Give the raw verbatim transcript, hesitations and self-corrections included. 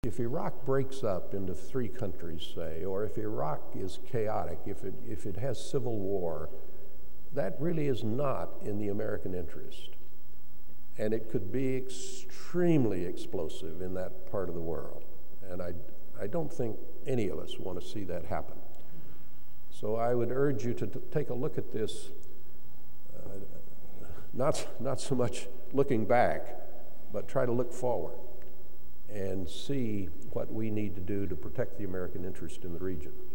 If Iraq breaks up into three countries, say, or if Iraq is chaotic, if it, if it has civil war, that really is not in the American interest. And it could be extremely explosive in that part of the world. And I, I don't think any of us want to see that happen. So I would urge you to t- take a look at this, uh, not, not so much looking back, but try to look forward and see what we need to do to protect the American interest in the region.